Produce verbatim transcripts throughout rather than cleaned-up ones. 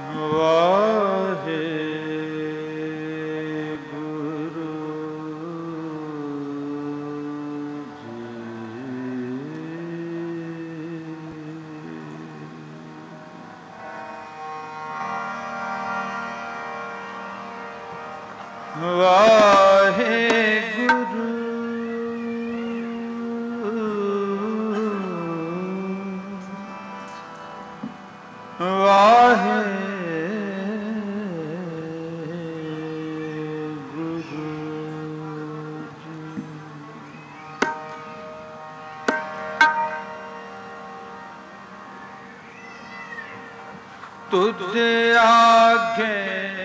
तुझे आगे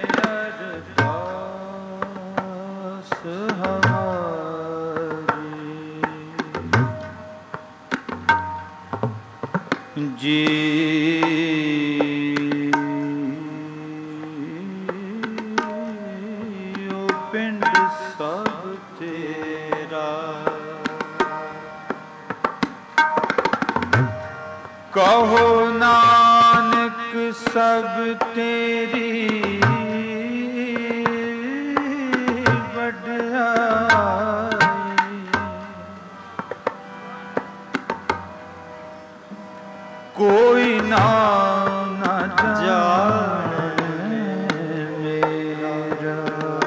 अरदास हमारी जी ओ पिंड सब तेरा कहो नानक सब तेरी बढ़ाई कोई नाम न जाने मेरा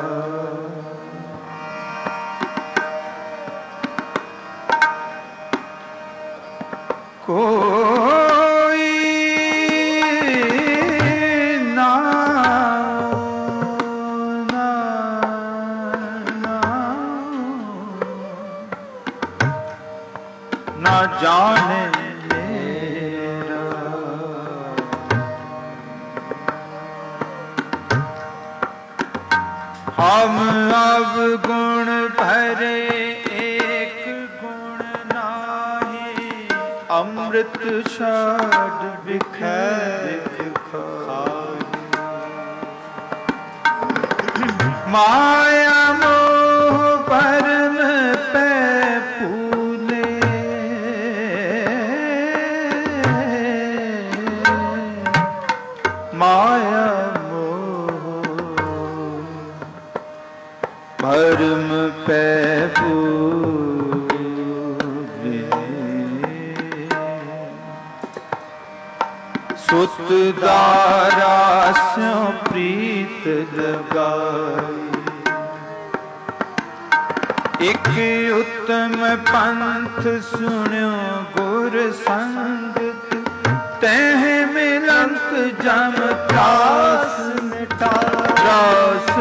कोई ना जाने मेरा हम अब गुण भरे एक गुण नाही अमृत छाड़ बिखर माया मोह परम पे माया मोह भरम पे फूले सुत दारा स्यों प्रीत लगाई एक उत्तम पंथ सुन्यो गुर संगत तह मिलंत जम त्रास मिटा त्रास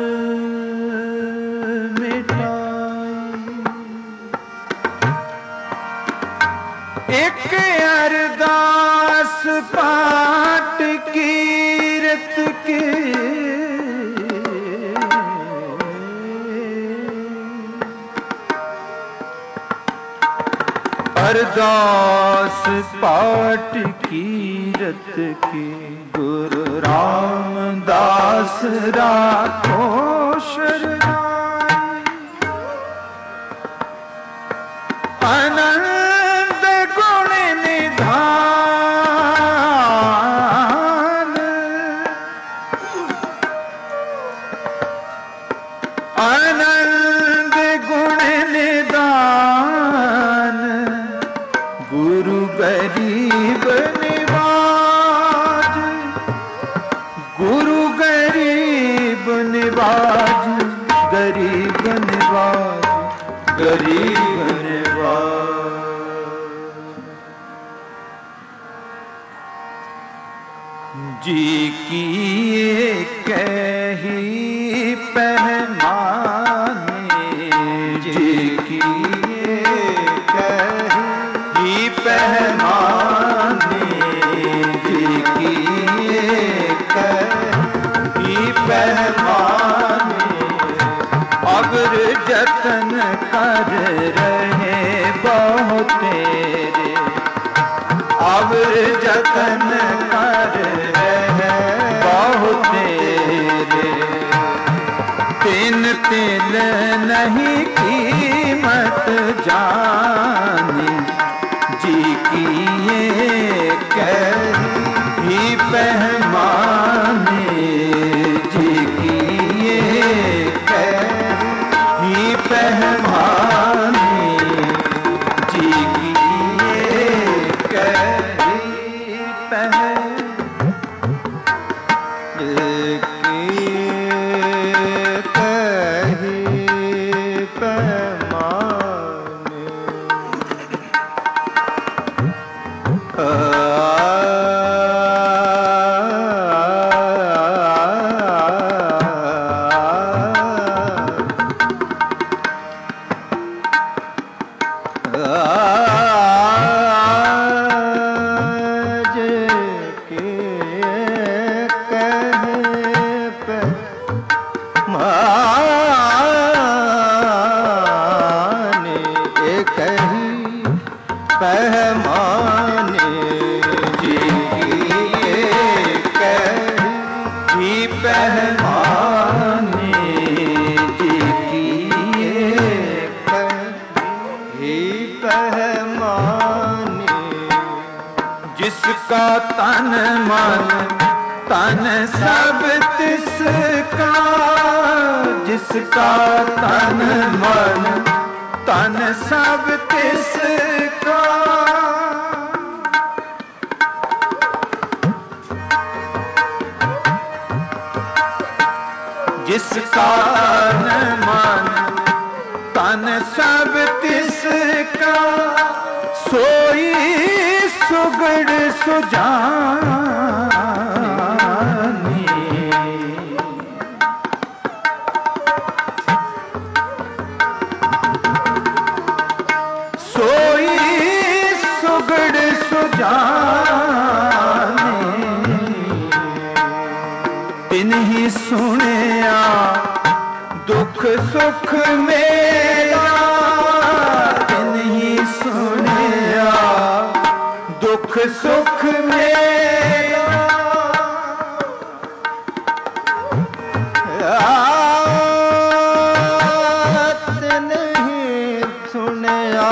मिटाई एक अरदास पाठ कीरत के अरदास पाठ कीरत की गुरु रामदास राखो शरणाई आनंद गुण निधान आनंद गुण निधान गुरु गरीब निवाज गुरु गरीब निवाज गरीब निवाज गरीब निवाज जी की कही पहमाने जी की कही पहमाने जी की कही पहमाने अगर जतन कर रहे बहुत तेरे अगर जतन कर रहे बहुत तेरे तीन तिल नहीं कीमत जानी जी की ये कही पहमान जी की ये कही पहमानी जी की ये कही पहमानी पहमाने जी की ये कही पहमाने जी की ये कही पहमाने जिसका तन मन तन सब तिसका जिसका तन मन तन सब तिसका जिसका मन तन सब तिसका सोई सुगड़ सुजानी सोई सुगड़ सुजानी तिन ही सुनिया दुख सुख मेरा तिन ही सुनिया दुख सुख मेरा तिन ही सुनिया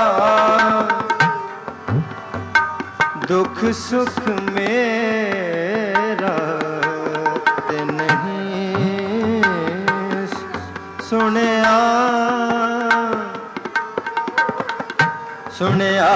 दुख सुख मेरा तिन ही सुनिया सुनिया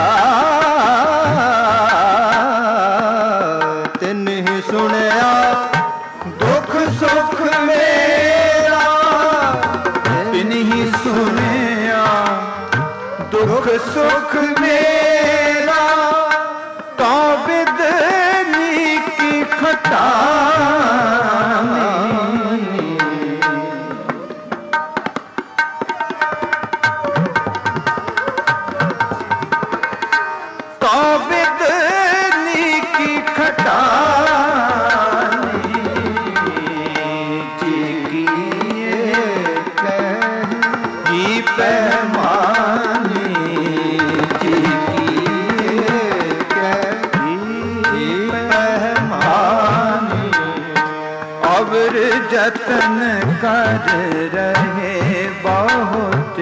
तिन ही सुनिया दुख सुख मेरा तिन ही सुनिया दुख सुख मेरा तो बिदनी की खटानी तो बिदनी की खटानी जी की ये कही पहमानी जी की ये कही पहमानी अवर जतन कर रहे बहुत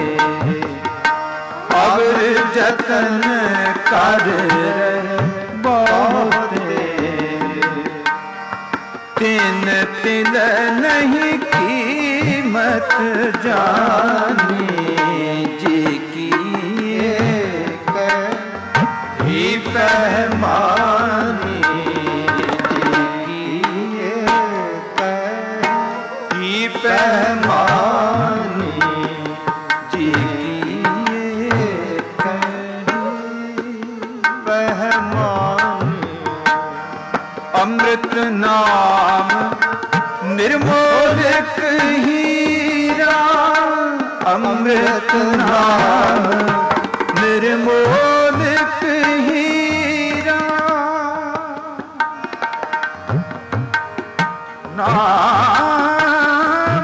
अवर जतन कर रहे बहुत तीन तिल नहीं कीमत जानी जी की ये कही पहमानी जी की ये कही पहमानी जी की ये कही पहमानी अमृत नाम निर्मोलक हीरा अमृत नाम निर्मोलक हीरा नाम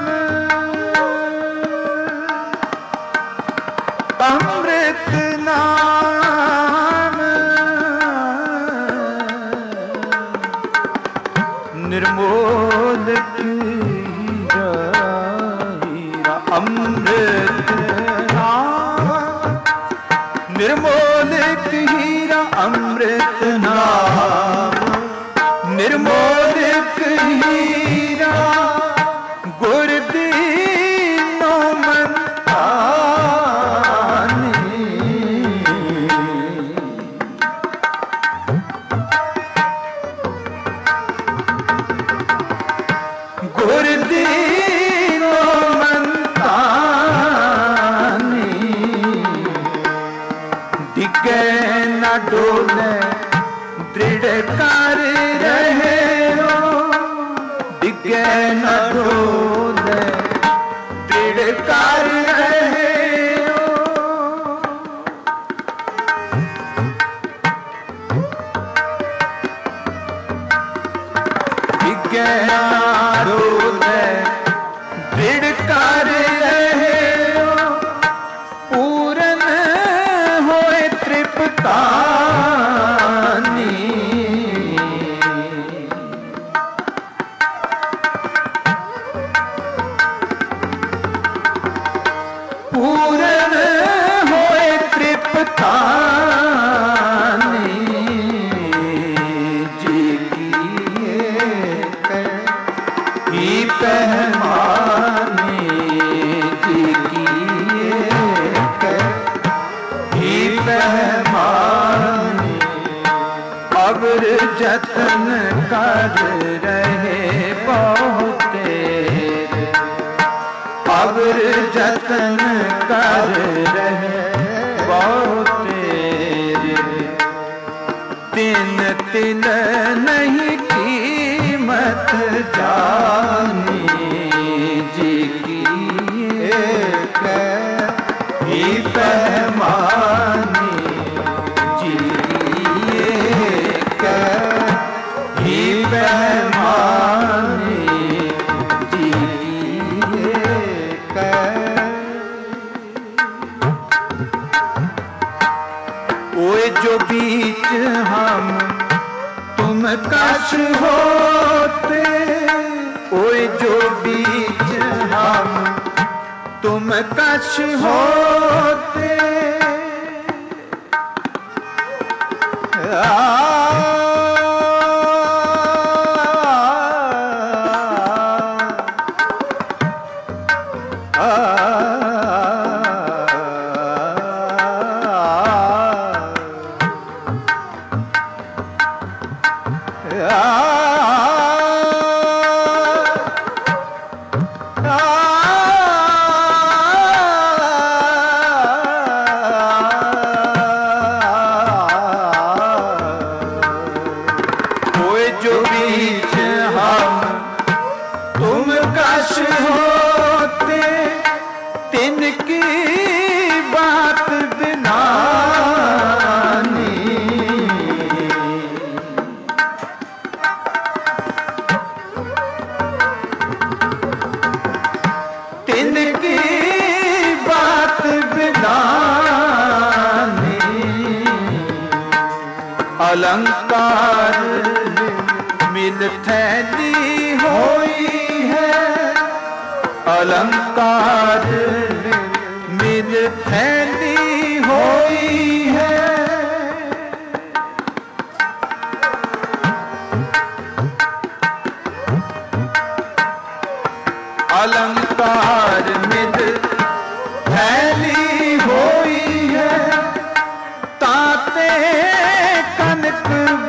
अमृत नाम निर्मोलक हीरा हीरा अमृत नाम निर्मोलक हीरा अमृत नाम निर्मोलक हीरा गुर दीनो मंतानी गुर दीनो मंतानी डिगे न डोले दृढ़ कर रहे हो डिगे न डोले दृढ़ कर रहे हो डिगे न डोले दृढ़ कर रहे हो पूरन होए तृप्ता पूरन होए तृप्तानी जी किए ही पहमानी जी किए ही पहमानी अवर जतन कर रहे बहुते अवर जतन कर रहे बहुत तीन तिल नहीं कीमत जानी जी की ही पहमानी जी ही पहमानी जी ओए जो बीच हम तुम कश होते ओए जो बीच हम तुम कश होते आ जो बीच हम तुम कश होते तिनकी बात बिनानी तिनकी बात बिनानी अलंकार मिल थैली होई है अलंकार मिल थैली होई है अलंकार मिल थैली होई है ताते कनक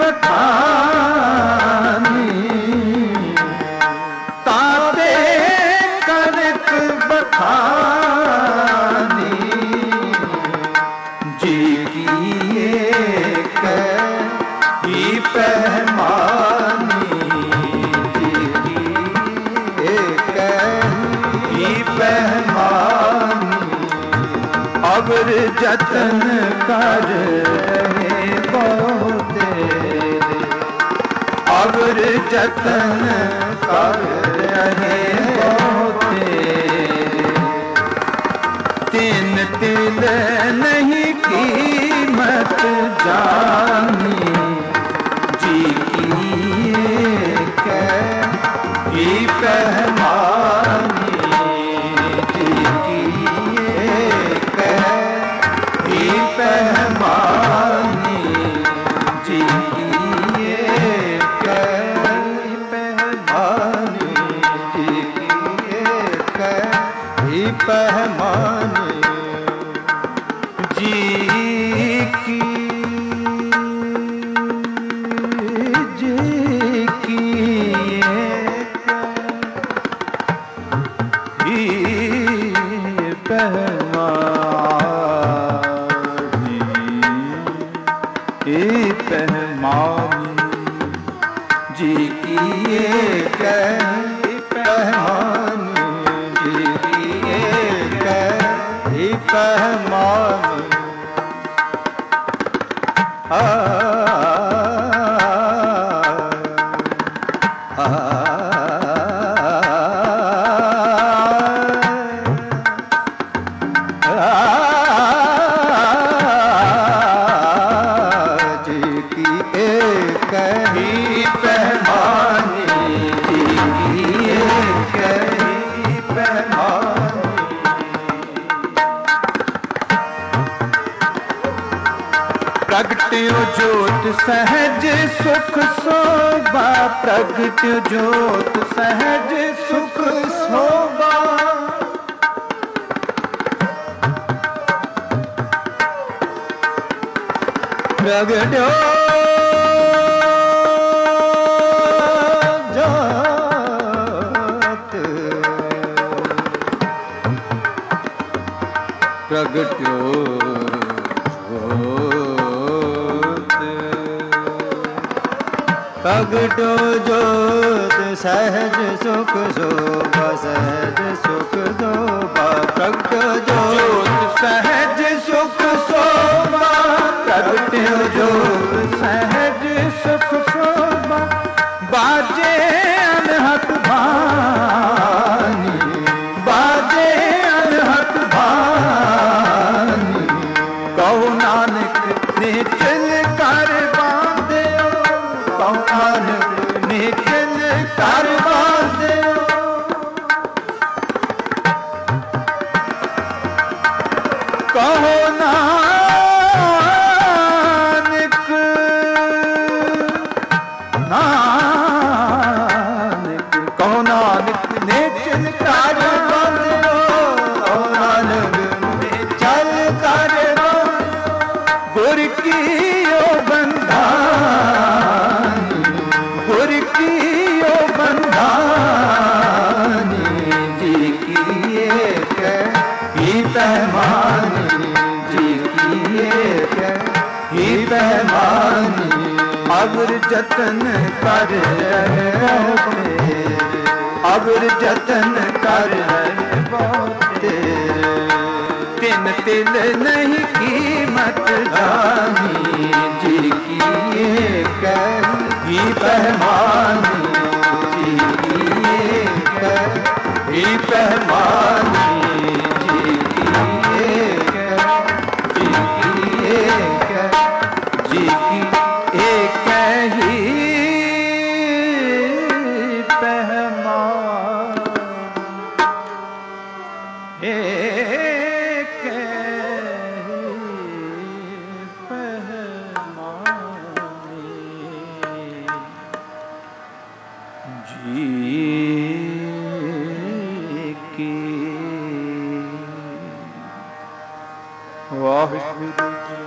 बखानी ताते कनक बखानी जी की एक ही पहमानी जी की एक ही पहमानी अवर जतन कर रहे बहुते अवर जतन कर रहे बहुते तीन तिल नहीं कीमत जानी जी की ही पहमानी जी की ही पहमानी जी की पहमानी। की एक ही पहमान, जी की एक ही पहमान। आ, आ, प्रगट्यो ज्योत सहज सुख शोभा, प्रगट्यो ज्योत सहज सुख शोभा। प्रगट्यो ज्योत, प्रगट्यो प्रगट्यो ज्योत सहज सुख शोभा, सहज सुख शोभा। प्रगट्यो ज्योत सहज सुख शोभा, प्रगट्यो ज्योत सहज सुख शोभा। बाजे अनहत भानी, बाजे अनहत भानी। कहो नानक ने चल कर बांधो, कहो नानक ने चल कर बांधो। कहो नानक, नानक कहो नानक ने चल कर बांधो, कहो नानक ने चल कर बांधो। गुर की ओ बंधानी, गुर की ओ बंधानी। जी की एक ही पैमानी, जी की एक ही पैमानी। अगर जतन कर रहे तेरे, अगर जतन कर रहे तेरे। तिन तिल नहीं कीमत जानी, जी की एक ही पैमानी, जी की एक ही पैमानी। जी की एक, जी की एक, जी की एक ही पैमान। एक ही पैमानी। जी की वाहिगुरु जी।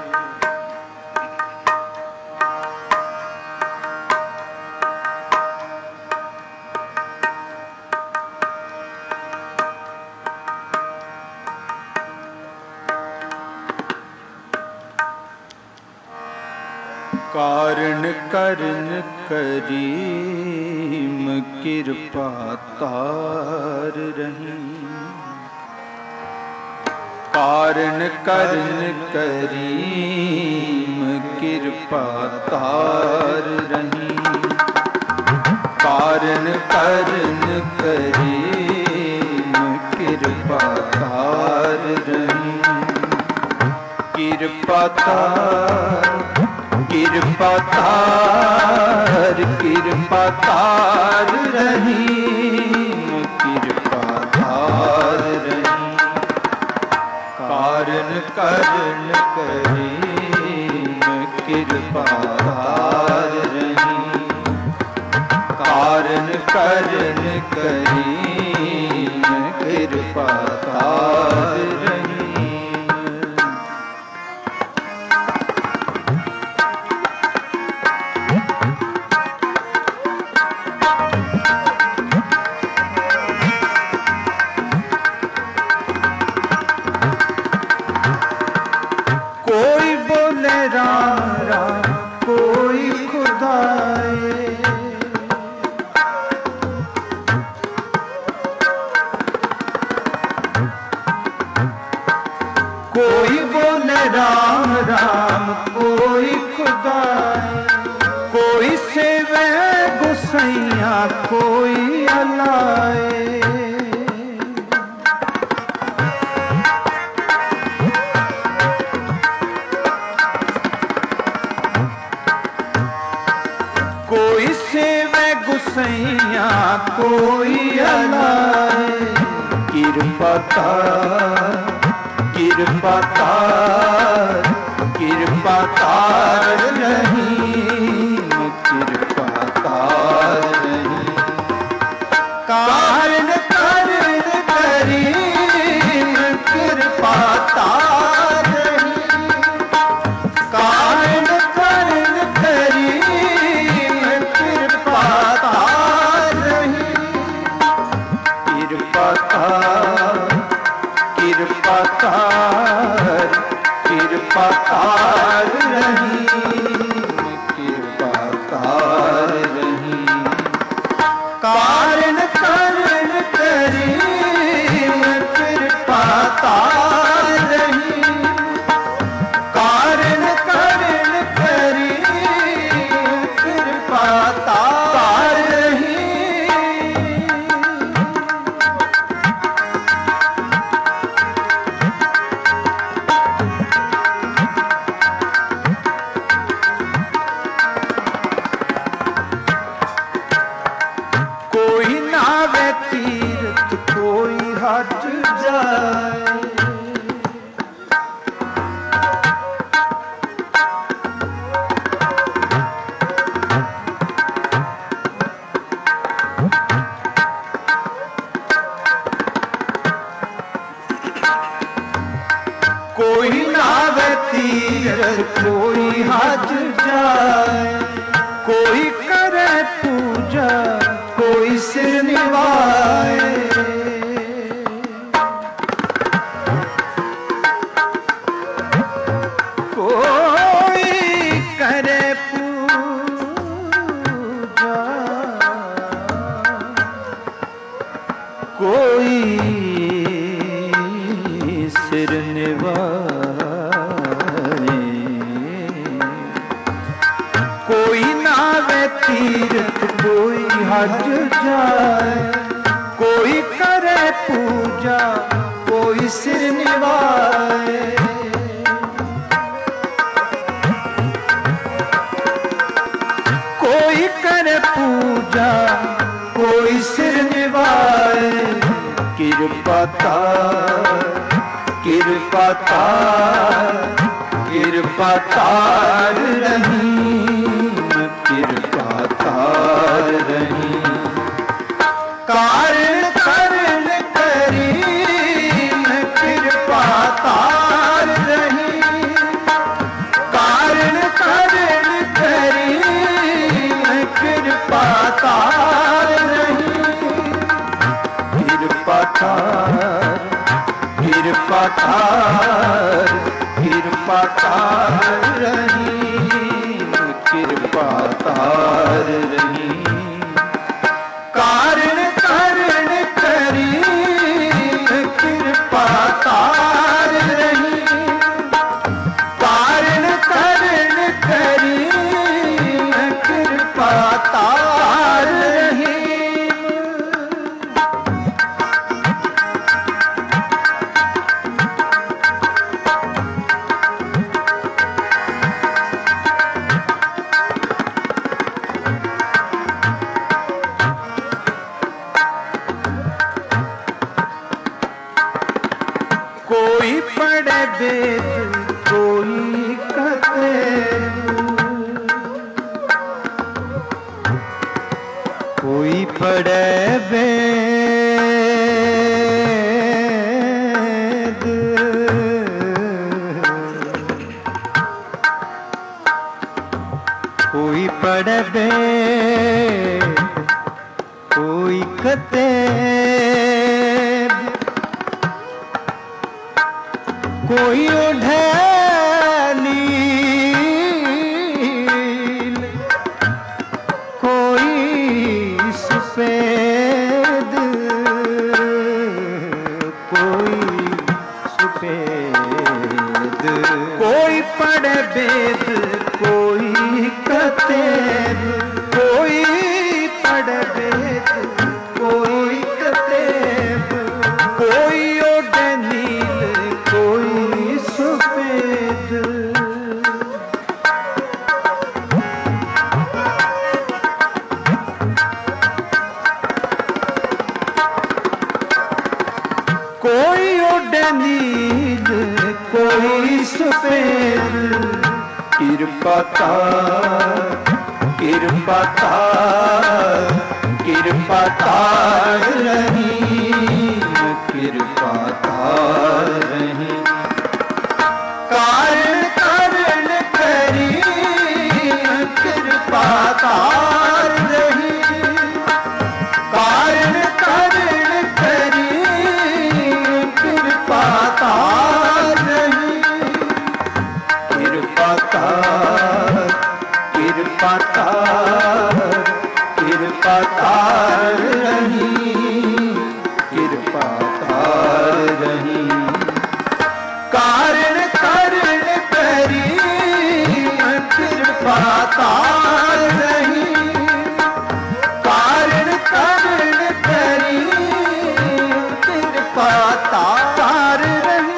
कारण करन करीम कृपा तार रही, कारण करन करीम कृपा तार रही। कारण करन करीम कृपा तार रही। कृपा तार, कृपा तार, कृपा तार रही, कृपा तार रही। कारण करन करीम कृपा तार रही। कारण करन करीम कृपा तार रही। कोई बोले राम राम, कोई खुदाए, सैया कोई अलाए। कोई सेवे गुसैया कोई अलाए। कृपा तार कृपा तार कृपा तार रहीम कृपा तार रहीम। कारण कारण करीम कृपा तार रहीम। कारण कारण करीम कृपा तार रहीम। कृपा तार कृपा तार कृपा तार रहीम कृपा तार रहीम। कारण कारण करीम कृपा तार रहीम। कारण कारण करीम कृपा तार रहीम। कोई नावे तीर्थ कोई हट जाए। कोई नावे तीर्थ कोई हट जाए। कोई करे पूजा कोई सिर निवाए। कोई करे पूजा कोई सिर निवाए। कोई नावे तीर्थ कोई हज जाए। कोई करे पूजा कोई सिर निवाए। कोई करे पूजा कोई सिर निवाए। कृपा तार कृपा तार कृपा तार रहीम कृपा तार रहीम। कारण कारण करीम कृपा तार रहीम। कारण कारण करीम कृपा तार रहीम। कृपा तार कृपा तार कृपा तार रहीम कृपा तार रहीम। कारण कारण करीम कृपा तार रहीम। कारण कारण करीम कृपा तार रहीम। कोई पढ़े वेद कोई कथे। कोई पढ़े वेद कोई पढ़े वेद कोई कथे। कोई ओढ़े नील कोई सफेद। कोई सफेद कोई पढ़े वेद कोई कतेब। कोई पढ़े पढ़े वेद कोई कतेब, कोई ओढ़े नील कोई सफेद। कोई ओढ़े नील कोई सफेद, कृपा तार कृपा तार कृपा तार रही, कृपा तार रही। कारण कारण करी कृपा तार रही, कारण कारण करी कृपा तार रही। कृपा तार कृपा तार कृपा तार रही, कृपा तार रही। कारण कारण करी कृपा तार रही, कारण कारण करी कृपा तार रही।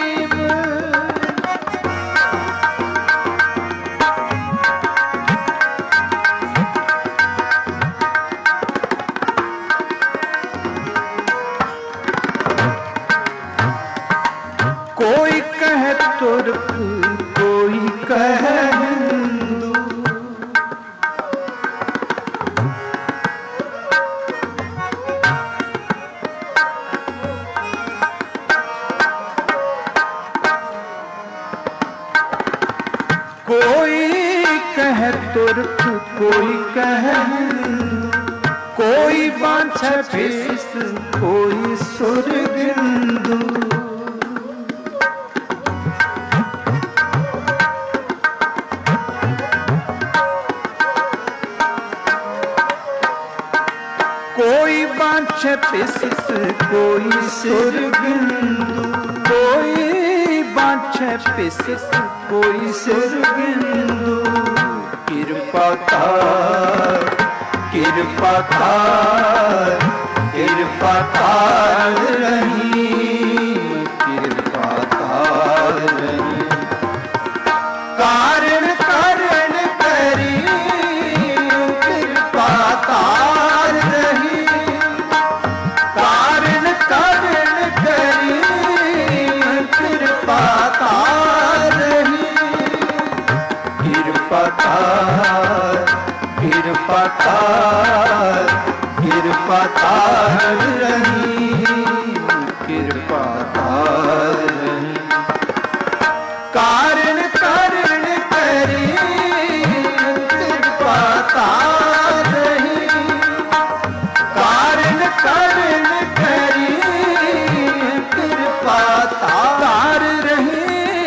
कोई कहे तुर्क कोई कहे हिंदू, कोई कहे तुर्क कोई कहे हिंदू, कोई बांछे फीस कोई सुरगिंदू। कोई बांछे पिसिस कोई सुरगिंदू, कोई बांछे पिसिस कोई सुरगिंदू। कृपा तार कृपा तार कृपा तार रही, कृपा तार रही। कारण कारण करी कृपा तार रही, कारण कारण करी कृपा तार रही। कृपा तार कृपा तार कृपा तार रही, कृपा तार रही। कारण कारण करी कृपा तार रही, कारण कारण करी कृपा तार रही।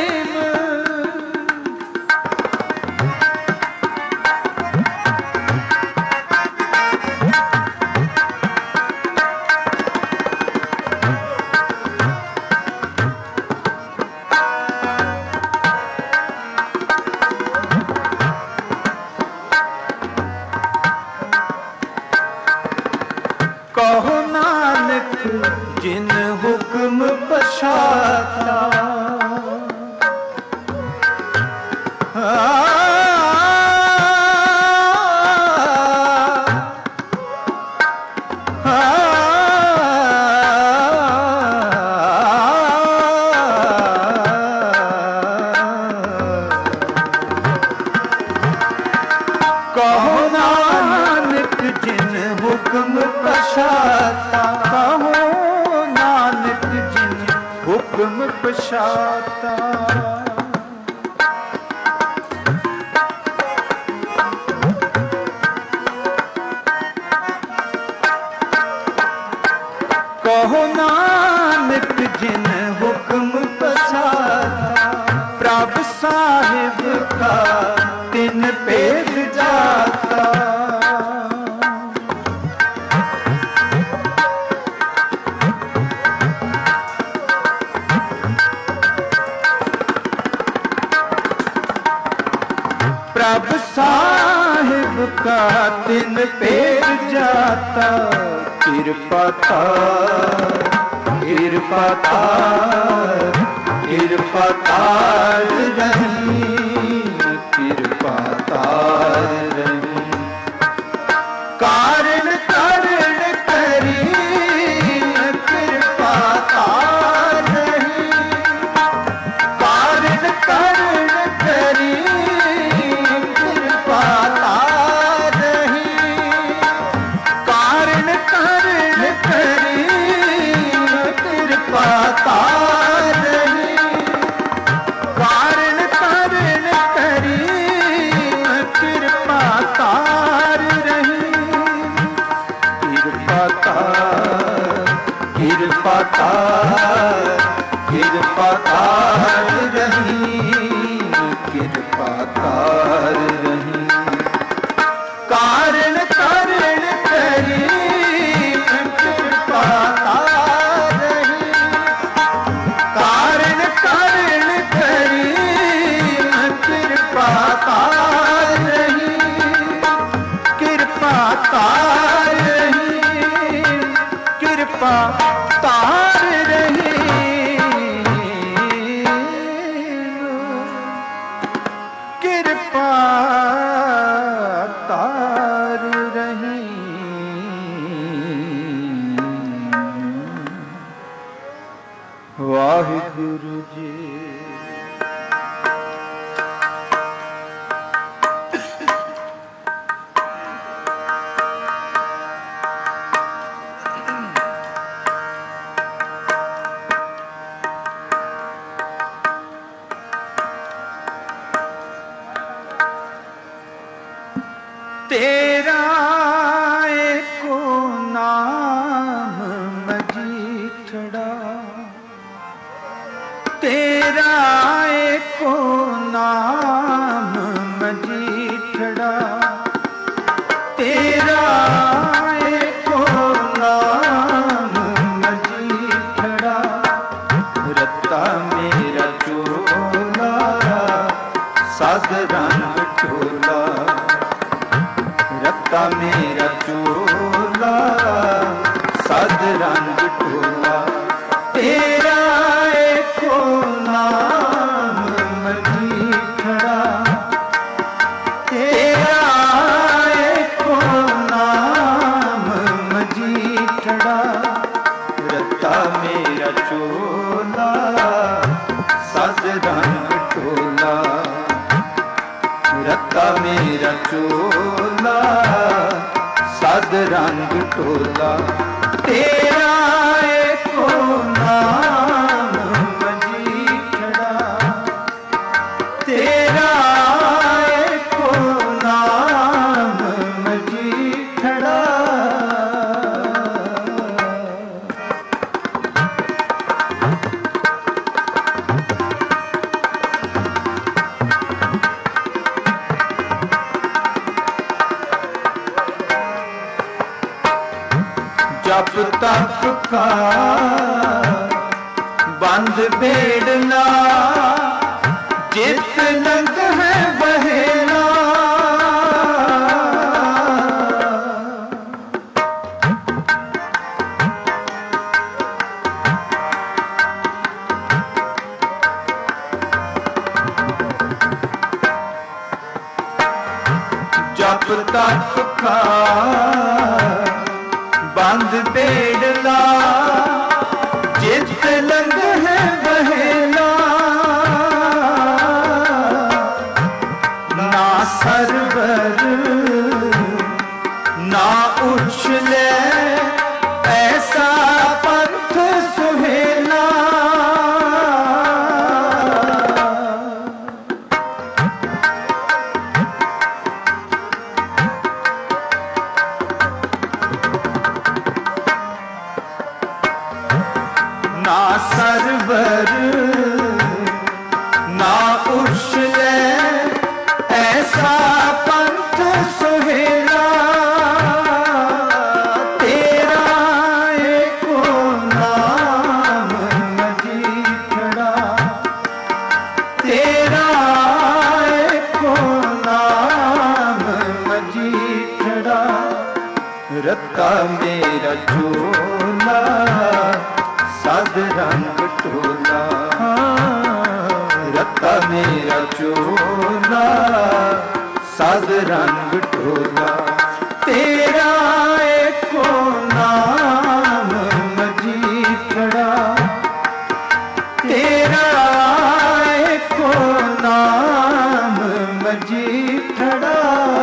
कहो नानक जिन हुक्म बशाता, कहो नानक जिन हुक्म बशाता, कहो नानक जिन हुक्म बशाता। कहो नानक जिन हुक्म बशाता, प्रभ साहिब का तिन भेद जाता। प्रभ साहिब का तिन भेद जाता कृपा तार कृपा तार कृपा तार रहीम कृपा तार रहीम कारण कारण करीम कृपा तार रहीम कारण कारण करीम कृपा तार रहीम कारण कारण करीम कृपा तार रहीम कारण कारण करीम कृपा तार रहीम कृपा तार कृपा तार कृपा तार रहीम कृपा तार रहीम कारण कारण करीम कृपा तार रहीम कारण कारण करीम कृपा तार रहीम कृपा तार रहीम कृपा तार रहीम कृपा तार रहीम वाहिगुरु जी। तेरा एको नाम मजीठड़ा तेरा एको नाम मजीठड़ा तेरा एको नाम मजीठड़ा रत्ता मेरा चोला साध रंग चोला रत्ता मेरा चोला साध रंग टोला तेरा एको नाम मजीठड़ा तेरा एको नाम मजीठड़ा रत्ता मेरा चोला साध रंग टोला रत्ता मेरा चोला साध रंग टोला तेरा एको नाम मजीठड़ा तेरा एको नाम मजीठड़ा जप तप का बंद बेड़ना जित लंग है बहेला जप तप का बंद बेड़ला जित लंग है बहेला ना सरवर ना उछले ऐसा पंथ सुहेला ना सरवर ना उछले ऐसा पंथ सुहेला रता मेरा चोला साध रंग टोला, रता मेरा चोला साध रंग टोला। तेरा एको नाम मजीठड़ा, तेरा एको नाम मजीठड़ा।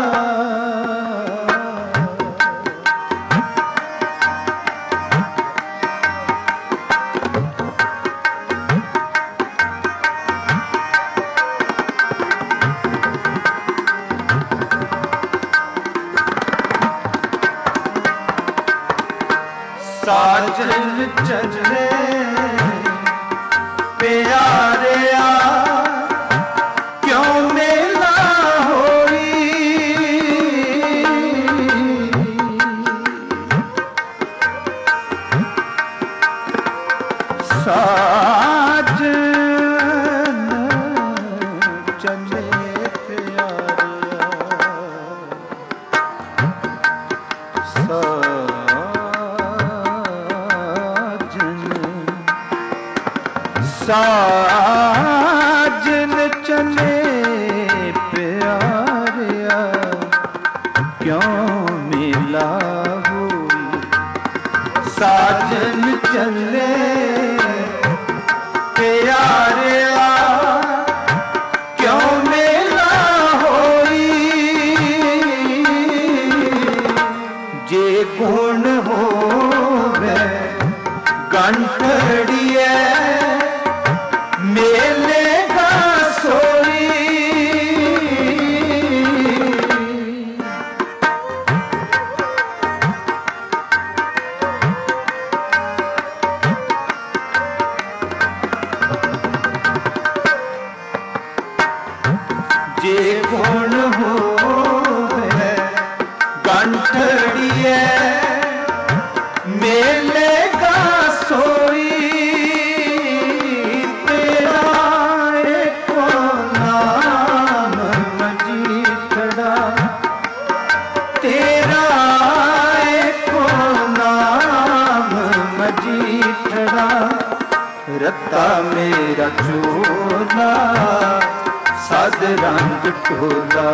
साजन चले प्यारिया क्यों मेला होई, साजन चले प्यारिया साजन चले प्यारिया क्यों मिला हुई, साजन चले प्यारिया क्यों मिला होई। जे गुण होवे गंठड़िए मेलेगा सोई, जे गुण होवे गंठड़िए मेलेगा सोई। रता मेरा चोला साध रंग टोला,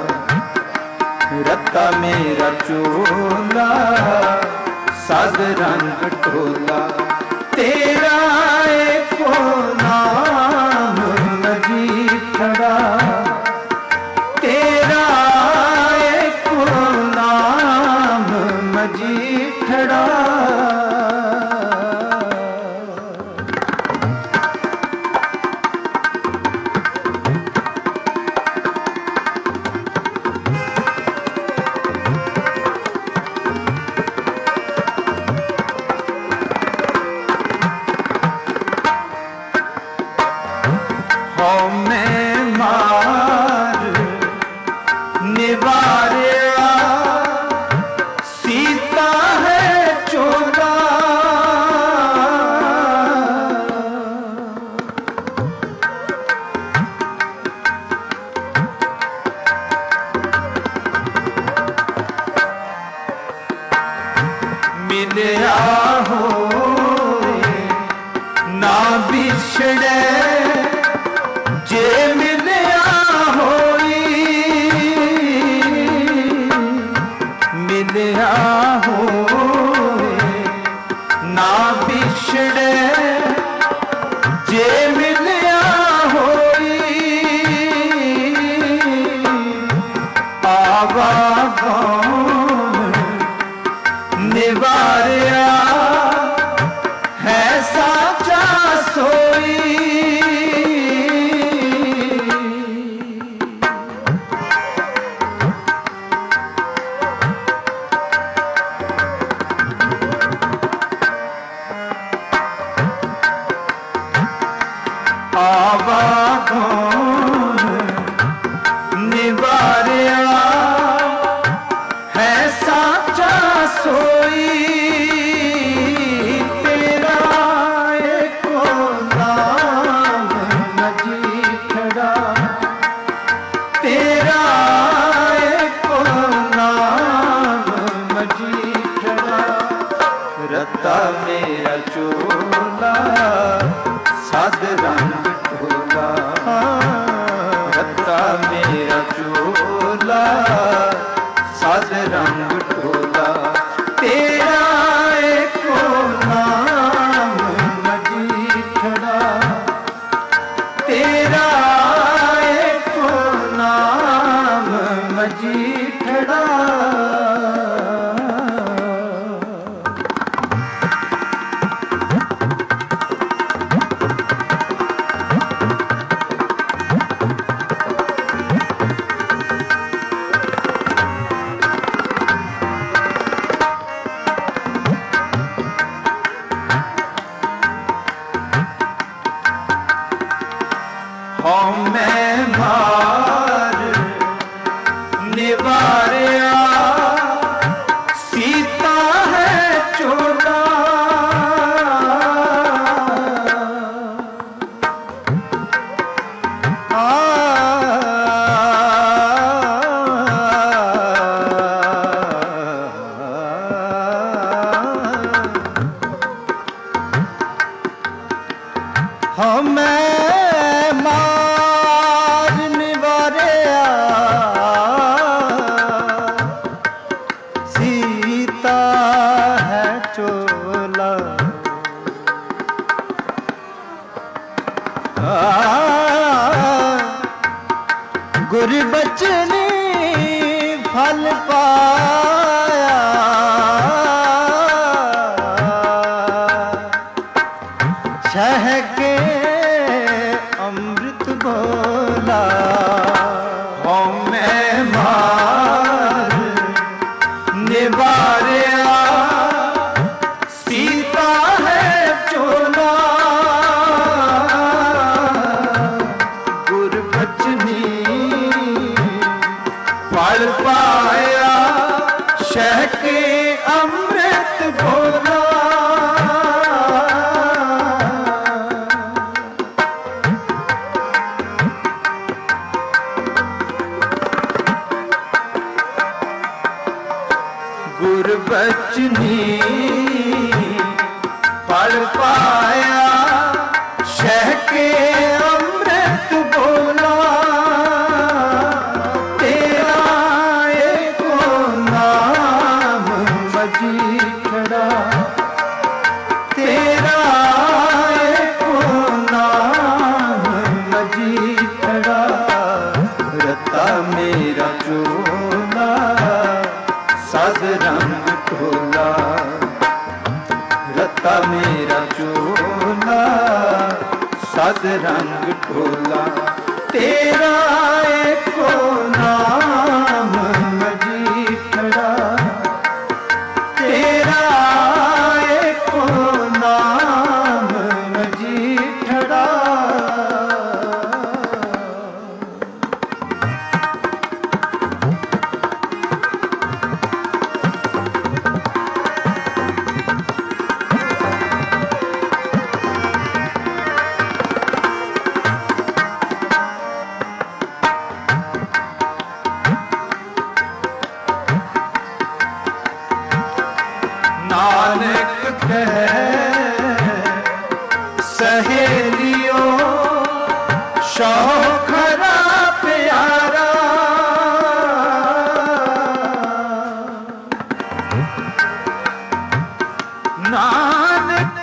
रता मेरा चोला साध रंग टोला। तेरा एको नाम मजीठड़ा, तेरा एको नाम मजीठड़ा। मैं मार निवारिया सीता है चोला, मिलया हो ना बिछड़े जे मिलया होई, मिलया होए ना बिछड़े जे मिलया होई। आवा निवारिया है साचा सोई, आवागौन निवारिया है साचा सोई। तेरा एको नाम मजीठड़ा, तेरा एको नाम मजीठड़ा। रता मेरा चोला साध रंग ढोला, रता मेरा चोला साध रंग ढोला। तेरा एको नाम मजीठड़ा, तेरा एको नाम मजीठड़ा। हाँ मैं मार निवारिया सीता है चोला, हाँ मैं गुरबचनी फल पाया, छह के अमृत बोला। हाँ मैं मार निवारिया सीता है चोला, गुरबचनी फल पाया, शह के अमृत बोला। गुरबचनी फल पाया, शह के अमृत बोला। तेरा एको नाम मजीठड़ा, तेरा एको नाम मजीठड़ा। रता मेरा चोला साध रंग ढोला, रता मेरा चोला साध रंग ढोला। तेरा एको नाम मजीठड़ा, तेरा एको नाम मजीठड़ा। नानक कहे सहेलियों शौखरा प्यारा, नानक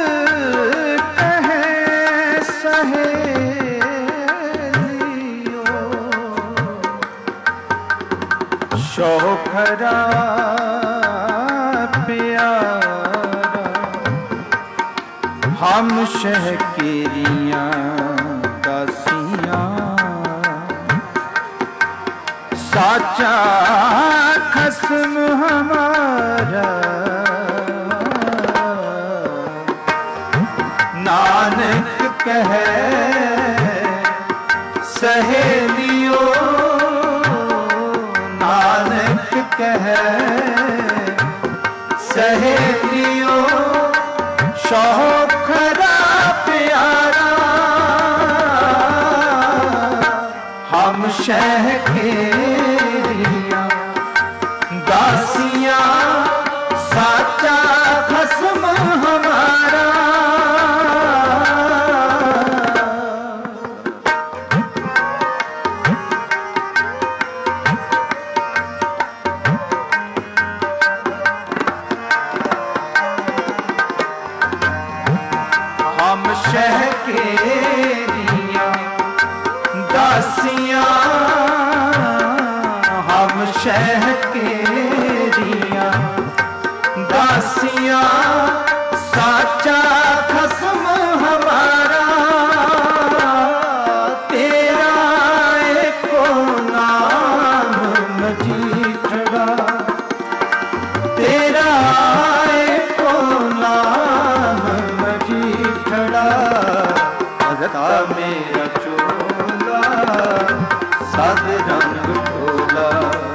कहे सहेलियों शौखरा हम शह केरियां दासियां, साचा खस्म हमारा। नानक कहे सहेलियों, नानक कहे सहेलियों शौखरा प्यारा। हम शह केरियां दासियां साचा खस्म शह केरिया दासियां हम शह केरिया दासियां साचा खसम हमारा तेरा एको नाम मजीठड़ा तेरा एको नाम मजीठड़ा रता मेरा चोला साध रंग ढोला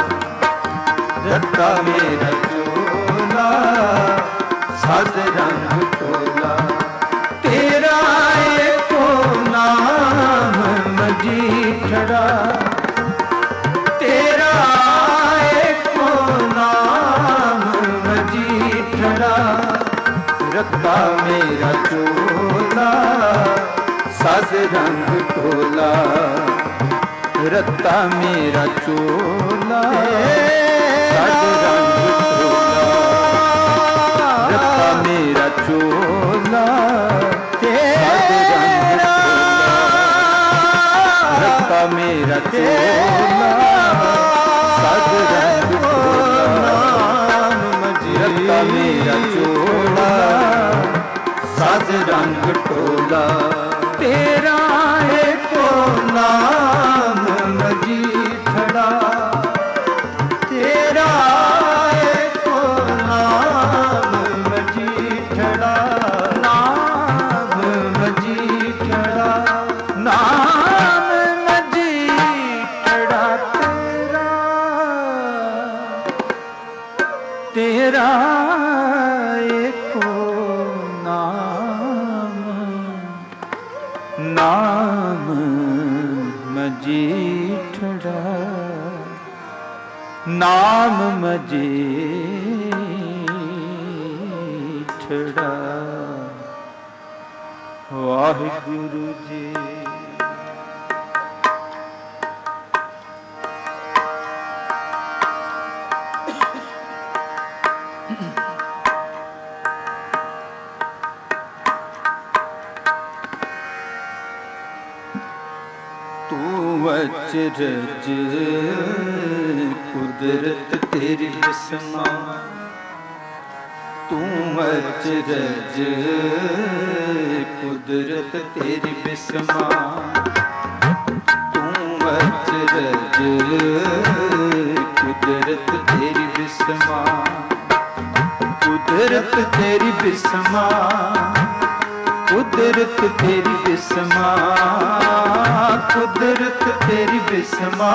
रता मेरा चोला साध रंग ढोला तेरा एको नाम मजीठड़ा तेरा एको नाम मजीठड़ा रता मेरा चोला साज रंग ढोला रता मेरा चोला साज रंग ढोला रता मेरा चोला साज रंग ढोला रता मेरा चोला साज रंग ढोला रता मेरा चोला साज रंग ढोला तेरा एको नाम मजीठड़ा तेरा एको नाम मजीठड़ा नाम मजीठड़ा नाम मजीठड़ा तेरा तेरा एको नाम नाम मजीठड़ा नाम मजीठड़ा वाहिगुरु जी। तू अचरज कुदरत तेरी बिस्मा तू अचरज कुदरत तेरी बिस्मा तू अचरज कुदरत तेरी बिस्मा कुदरत तेरी बिस्मा कुदरत तेरी बिस्मा कुदरत तेरी बिस्मा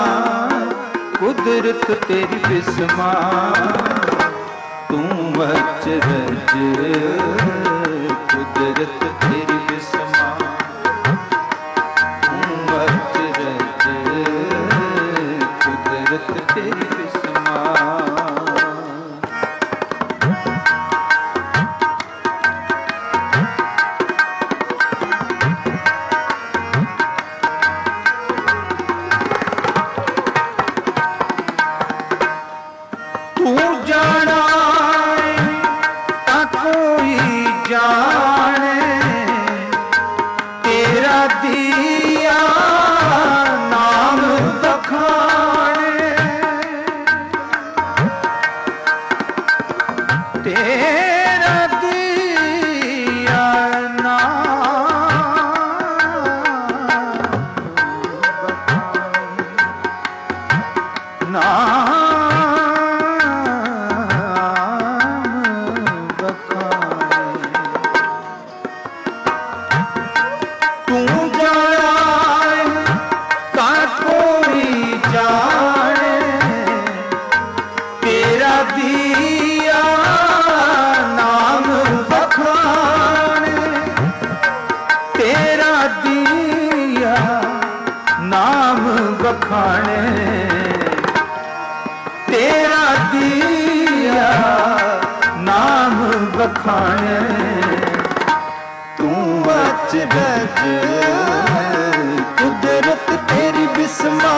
कुदरत तेरी बिस्मा तू अचरज कुदरत तेरी बिस्मा तू अचरज कुदरत तेरी बिस्मा। तेरा दिया नाम बखाने तू अचरज कुदरत तेरी बिस्मा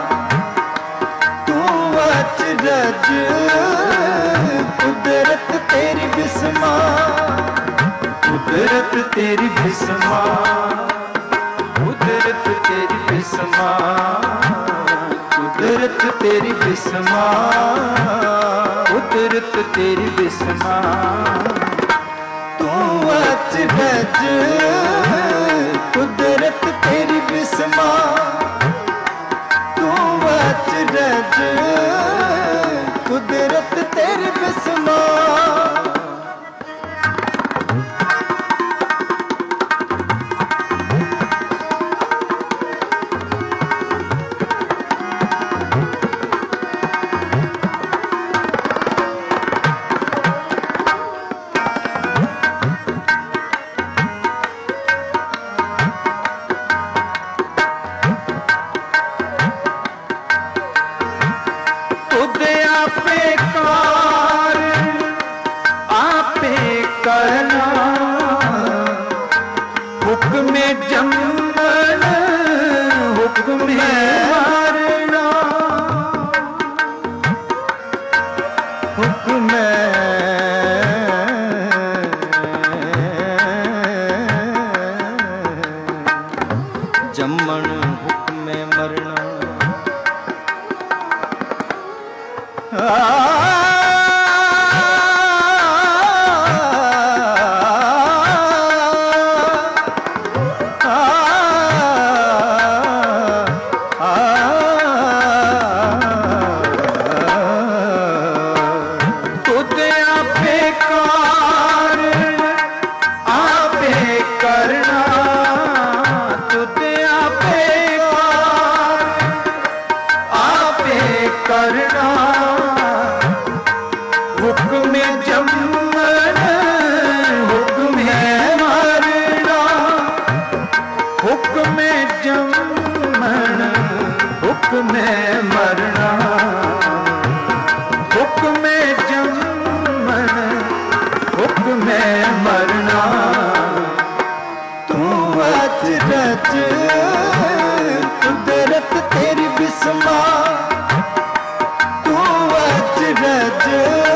तू अचरज कुदरत तेरी बिस्मा कुदरत तेरी बेसुमार, कुदरत तेरी बेसुमार, कुदरत तेरी बेसुमार, कुदरत तेरी बेसुमार। तू अचरज कुदरत तेरी बेसुमार, तू अचरज कुदरत तेरी बेसुमार। कुदरत तेरी बेसुमार, तू अचरज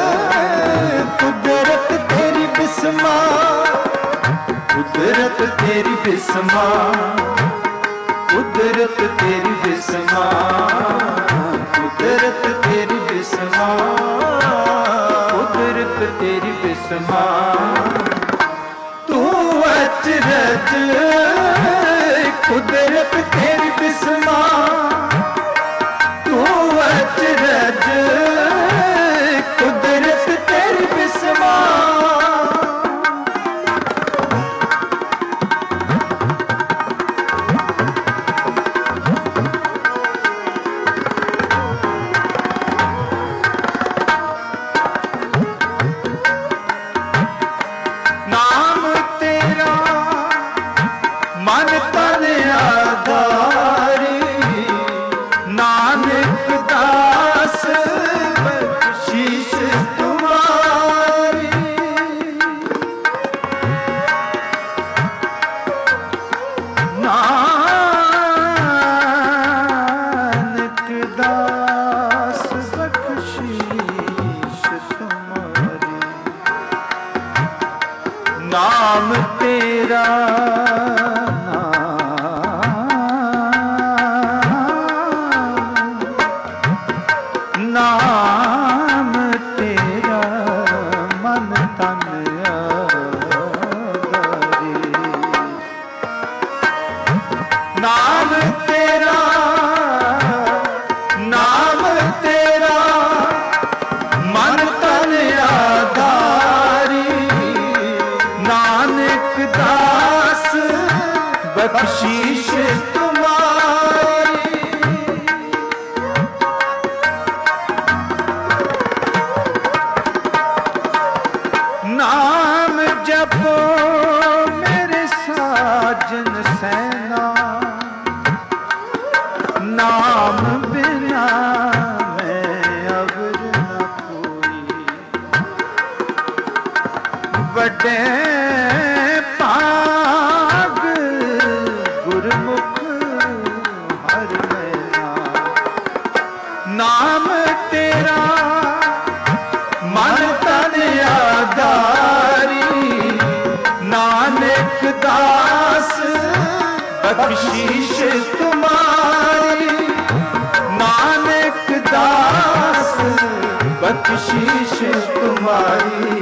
कुदरत तेरी बेसुमार, कुदरत तेरी बेसुमार, कुदरत तेरी बेसुमार, कुदरत तेरी बेसुमार, कुदरत तेरी बेसुमार। तू अचरज कुदरत तेरी बेसुमार, तू अचरज कुदरत तेरी बेसुमार। नाम तेरा मन तन आधारी, नानक दास बख्शीश तुम्हारी। नानक दास बख्शीश तुम्हारी। नाम तेरा नाम तेरा मन तन आधारी। नाम तेरा नाम तेरा मन तन आधारी। नानक दास बख्शीश तुम्हारी। नाम जपो मेरे साजन सैना, नाम बिना मैं अवर न कोई। बड़े पाग गुरमुख हर मैना। नाम तेरा मन तन आधारी। नानक बख्शीश तुम्हारी नानक दास बख्शीश तुम्हारी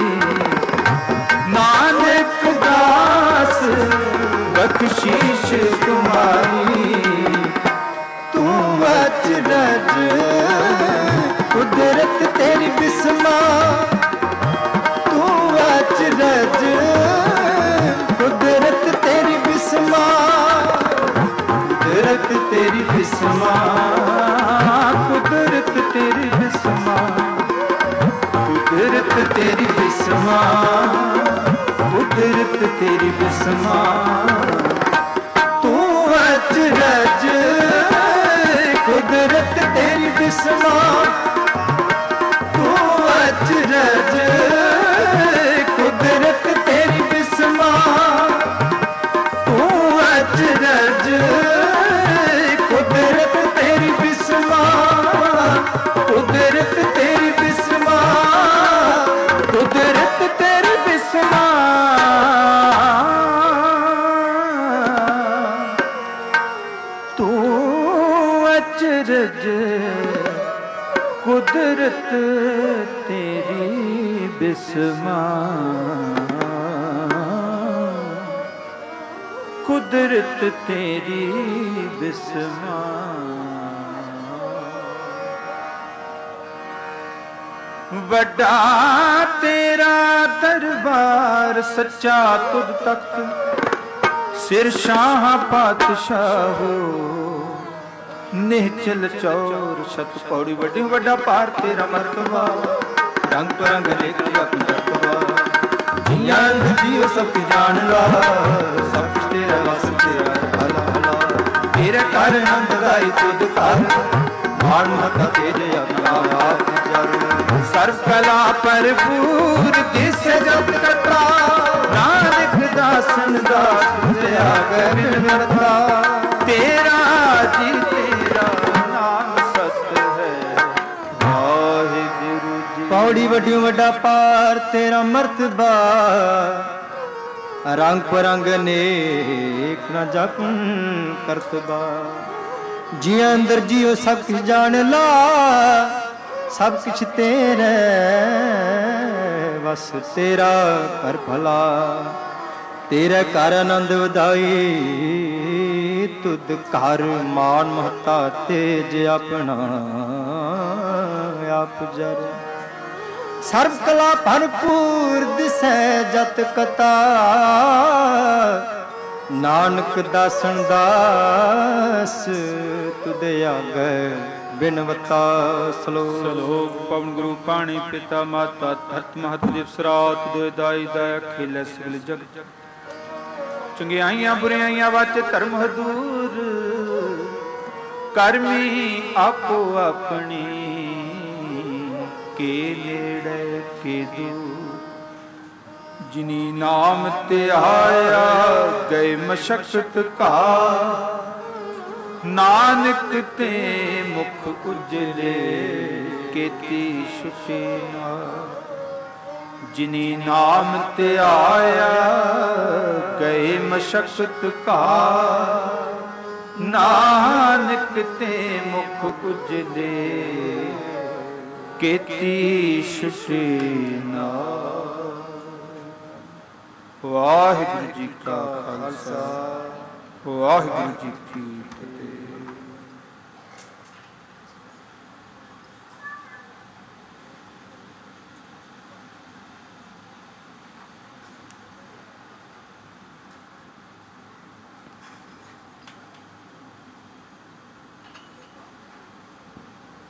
नानक दास बख्शीश तुम्हारी तू अचरज कुदरत तेरी बिस्मा तू अचरज कुदरत तेरी बिस्मा कुदरत तेरी बिस्मा कुदरत तेरी बिस्मा कुदरत तेरी बिस्मा कुदरत तेरी बिस्मा तू अचरज कुदरत तेरी बिस्मा तू अचरज कुदरत तेरी बिस्मा तू अचरज कुदरत तेरी बिस्मा कुदरत तेरी बिस्मा कुदरत तेरी बिस्मा तू अचरज कुदरत तेरी बिस्मा कुदरत तेरी बिस्मा वड्डा तेरा दरबार सच्चा तुद तख्त सिर शाह पातशाह हो निहचल चौर सत पौड़ी वड्डी वड्डा पार तेरा मरतबा रंग परंग लेखिया पंजतबा जिया जियो सब जान ला सब कुछ तेरा वस तेरा हला हला तेरे कर नंद गाई तुद कर मान मत तेज अपना आप जर सर्व कला भरपूर जिस जब कटा नानक दासन दास दया कर नरता तेरा जी तेरा नाम सत है वाहिगुरु जी पौड़ी वड्डियों वड्डा पार तेरा मर्तबा रंग परंग नेक न जपन करतबा जिया अंदर जियो सब कुछ जान ला सब कुछ तेरे बस तेरा कर भला तेरे कर आनंद वधाई तुद घर मान महता तेज अपना आप जर सर्व कला भरपूर दिसै जत कता नानक दासन दास तुद आगे बिनवता श्लोक श्लोक पवन गुरु पाणी पिता माता धरत महत दिवसरात दोय दाई दाया खेल सगल जग चंगियाइयां बुराइयां वाच धर्म हदूर करमी आपो अपनी के नेड़े के दूर जिनी नाम ते आया गए मशक्कत का नानक ते मुख उजले केती शुकेना जिनी नाम ते आया गए मशक्कत का नानक ते मुख उजले केती शुकेना। वाहिगुरु जी का खालसा वाहिगुरु जी की फतेह।